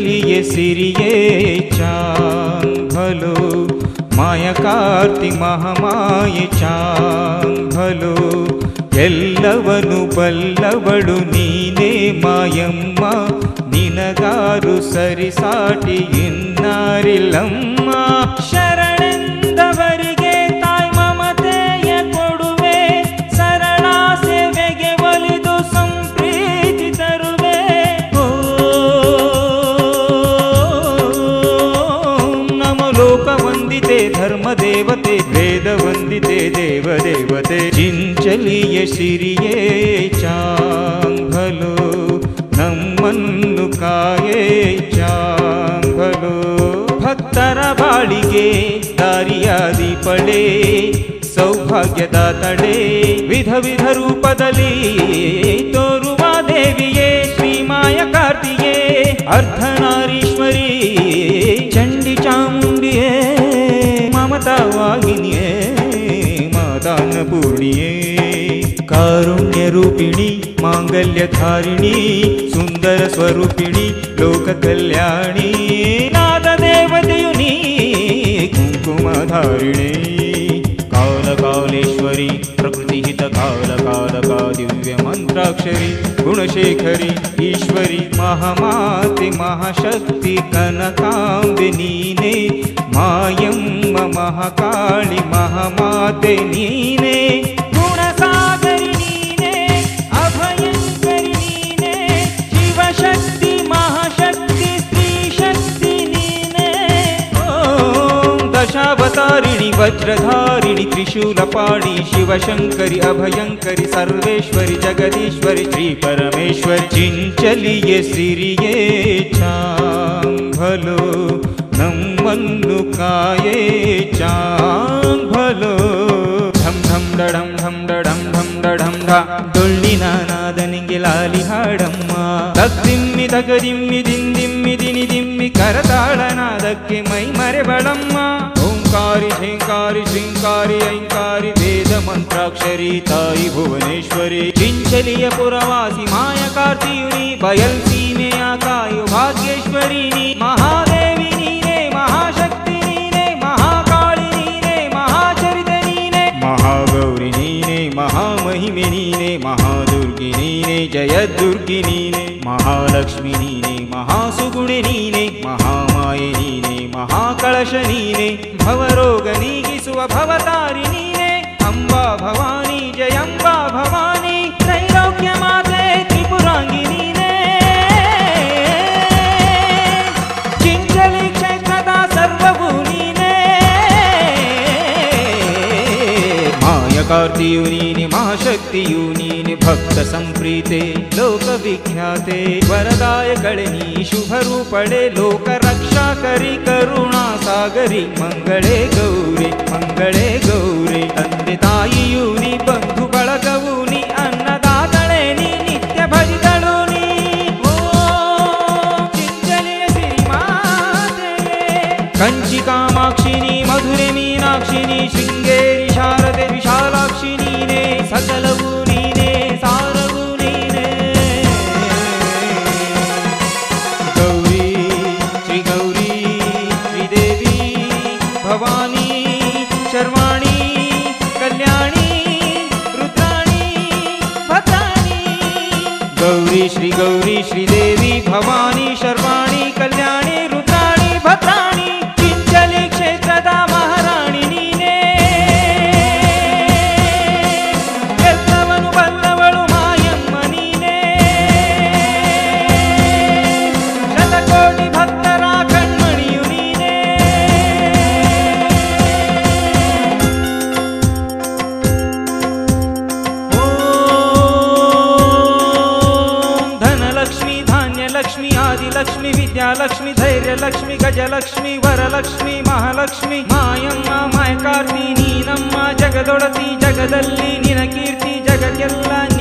ಚಲಿಯೆ ಸಿರಿಯೇ ಚಾಂಘಲು ಮಾಯ ಕಾರ್ತಿ ಮಹಾಮಾಯೆ ಚಾಂಘಲು ಎಲ್ಲವನು ಬಲ್ಲವಳು ನೀನೇ ಮಾಯಮ್ಮ ನಿನಗಾರು ಸರಿಸಾಟಿ ಇನ್ನಾರಿಲ್ಲಮ್ಮ ಶರಣೆಂದವರಿಗೆ ತಾಯಿ ಮಮತೆಯ ಕೊಡುವೆ ಸರಳ ಸೇವೆಗೆ ಒಲಿದು ಸಂಪ್ರೀತಿ ತರುವೆ ನಮ ಲೋಕ ವಂದಿತೆ ಧರ್ಮ ದೇವತೆ ವೇದ ವಂದಿತೆ ದೇವ ದೇವತೆ ಚಿಂಚಲಿಯ ಸಿರಿಯೇ ಚಾಂಘಲು ನಮ್ಮನ್ನು ಕಾಯೇ ಚಾಂಘಲು ಭಕ್ತರ ಬಾಳಿಗೆ ದಾರಿಯ ದೀಪಳೆ ಸೌಭಾಗ್ಯದ ತಡೆ ವಿಧ ವಿಧ ರೂಪದಲ್ಲಿ ತೋರುವ ದೇವಿಯೇ ಶ್ರೀಮಾಯ ಕಾರ್ತಿಯೇ ಅರ್ಧನಾರೀಶ್ವರಿ ಚಂಡಿ ಚಾಮುಂಡಿಯೇ ಮಮತಾ ವಾಹಿನಿಯೇ ಮಾತಾನ್ನಪೂರ್ಣಿಯೇ ಕಾರುಣ್ಯ ರೂಪಿಣಿ ಮಾಂಗಲ್ಯ ಧಾರಿಣಿ ಸುಂದರ ಸ್ವರೂಪಿಣಿ ಲೋಕ ಕಲ್ಯಾಣಿ ನಾದ ದೇವತೆಯು ನೀ ಕುಂಕುಮಧಾರಿಣಿ ಕಾಲ ಕಾಲೇಶ್ವರಿ ಪ್ರಕೃತಿ ಹಿತ ಕಾಲ ಕಾಲಕ ದಿವ್ಯ ಮಂತ್ರಾಕ್ಷರಿ ಗುಣಶೇಖರಿ ಈಶ್ವರಿ ಮಹಾಮಾತೆ ಮಹಾಶಕ್ತಿ ಕನಕಾಂಬೆ ನೀನೇ ಮಾಯಮ್ಮ ಮಹಾಕಾಳಿ ಮಹಾಮಾತೆ ನೀನೇ ಗುಣಸಾಗರಿ ನೀನೇ ಅಭಯಂಕರಿ ನೀನೇ ಶಿವಶಕ್ತಿ ಮಹಾಶಕ್ತಿ ಸ್ತ್ರೀ ಶಕ್ತಿ ನೀನೇ ಓಂ ದಶಾವತಾರಿಣಿ ವಜ್ರಧಾರಿಣಿ ತ್ರಿಶೂಲಪಾಣಿ ಶಿವಶಂಕರಿ ಅಭಯಂಕರಿ ಸರ್ವೇಶ್ವರಿ ಜಗದೀಶ್ವರಿ ಶ್ರೀ ಪರಮೇಶ್ವರಿ ಚಿಂಚಲಿಯ ಸಿರಿಯೇ ಚಾಂಘಲು ನಮ್ಮನ್ನು ಕಾಯೇ ಚಾಂಘಲು ಢಂ ಢಂ ಡಢಂ ಢಂ ಡಢಂ ಢಂ ಡಢಂ ಢ ಡೊಳ್ಳಿನ ನಾದನಿಗೆ ಲಾಲಿ ಹಾಡಮ್ಮ ತದ್ದಿಮ್ಮಿ ತಗದಿಮ್ಮಿ ದಿಂದಿಮ್ಮಿ ದಿನಿ ದಿಮ್ಮಿ ಕರತಾಳನಾದಕ್ಕೆ ಮೈ ಮರೆಬಳಮ್ಮ ಓಂಕಾರಿ ಝೇಂಕಾರಿ ಶ್ರೀಂಕಾರಿ ಐಂಕಾರಿ ವೇದ ಮಂತ್ರಾಕ್ಷರಿ ತಾಯಿ ಭುವನೇಶ್ವರಿ ಚಿಂಚಲಿಯ ಪುರವಾಸಿ ಮಾಯ ಕಾರ್ತಿಯುನಿ ಬಯಲ್ ಸೀಮೆಯ ಕಾಯು ಭಾಗ್ಯೇಶ್ವರಿ ನೀ ಮಹಾದೇವಿ ನೀನೇ ಮಹಾಶಕ್ತಿ ನೀನೇ ಮಹಾಕಾಳಿ ನೀನೇ ಮಹಾಚರಿತೆ ನೀನೇ ಮಹಾಗೌರಿ ನೀನೇ ಮಹಾಮಹಿಮೆ ನೀನೇ ಮಹಾದುರ್ಗಿ ನೀನೇ ಜಯದುರ್ಗಿ ನೀನೇ ಮಹಾಲಕ್ಷ್ಮಿ ನೀನೇ ಮಹಾಸುಗುಣೆ ನೀನೇ ಮಹಾಮಾಯೆ ನೀನೇ ಮಹಾಕಳಶ ನೀನೇ ಭವರೋಗ ನೀಗಿಸುವ ಭವತಾರಿ ನೀನೇ ಅಂಬಾ ಭವಾನಿ ಜಯಂಬಾ ಭವಾನಿ ತ್ರೈಲೋಕ್ಯ ಮಾತೆ ತ್ರಿಪುರಾಂಗಿ ನೀನೇ ಚಿಂಚಲಿ ಕ್ಷೇತ್ರದ ಸರ್ವಭೂ ನೀನೇ ಮಾಯ ಕಾರ್ತಿಯು ನೀನೆ ಮಹಾಶಕ್ತಿಯು ನೀನೆ ಭಕ್ತ ಸಂಪ್ರೀತೆ ಲೋಕ ವಿಖ್ಯಾತೆ ವರದಾಯಕಳೆ ನೀ ಶುಭ ರೂಪಳೆ ಲೋಕ ರಕ್ಷಾಕರಿ ಕರುಣಾ ಸಾಗರಿ ಮಂಗಳೇ ಗೌರಿ ತಂದೆ ತಾಯಿಯು ನೀ ಬಂಧು ಬಳಗವು ನೀ ಅನ್ನದಾತಳೆ ನೀ ನಿತ್ಯ ಭಜಿತಳು ನೀ ಓ ಚಿಂಚಲಿಯ ಸಿರಿಮಾತೆಯೇ ಕಂಚಿ ಕಾಮಾಕ್ಷಿ ನೀ ಮಧುರೆ ಮೀನಾಕ್ಷಿ ನೀ ಶೃಂಗೇರಿ ಶಾರದೆ ವಿಶಾಲಾಕ್ಷಿ ನೀನೇ ಸಕಲವು ನೀನೇ ಸಾರವು ನೀನೇ ಗೌರಿ ಶ್ರೀದೇವಿ ಭವಾನಿ ಶರ್ವಾಣಿ ಕಲ್ಯಾಣಿ ರುದ್ರಾಣಿ ಭದ್ರಾಣಿ ಗೌರಿ ಶ್ರೀದೇವಿ ಭವಾನಿ ಶರ್ವಾಣಿ ಕಲ್ಯಾಣಿ ರುದ್ರಾಣಿ ಭದ್ರಾಣಿ ಚಿಂಚಲಿ ಕ್ಷೇತ್ರದ ಮಹಾರಾಣಿ ನೀನೇ ಎಲ್ಲವನು ಬಲ್ಲವಳು ಮಾಯಮ್ಮ ನೀನೇ ಶತಕೋಟಿ ಭಕ್ತರ ಕಣ್ಮಣಿಯು ನೀನೇ ಧನಲಕ್ಷ್ಮಿ ಧಾನ್ಯಲಕ್ಷ್ಮಿ ಆದಿಲಕ್ಷ್ಮಿ ವಿದ್ಯಾಲಕ್ಷ್ಮಿ ಧೈರ್ಯಲಕ್ಷ್ಮಿ ಗಜಲಕ್ಷ್ಮಿ ವರಲಕ್ಷ್ಮಿ ಮಹಾಲಕ್ಷ್ಮಿ ಮಾಯಮ್ಮ ಮಾಯ ಕಾರ್ತಿ ನೀನಮ್ಮ ಜಗದೊಡತಿ ಜಗದಲ್ಲಿ ನಿನ ಕೀರ್ತಿ ಜಗಕ್ಕೆಲ್ಲ